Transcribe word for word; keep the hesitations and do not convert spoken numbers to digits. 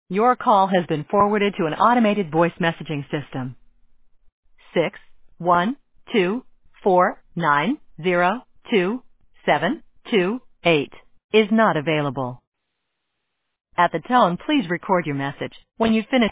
Your call has been forwarded to an automated voice messaging system. Six one two four nine zero two seven two eight is not available. At the tone, please record your message. When you finish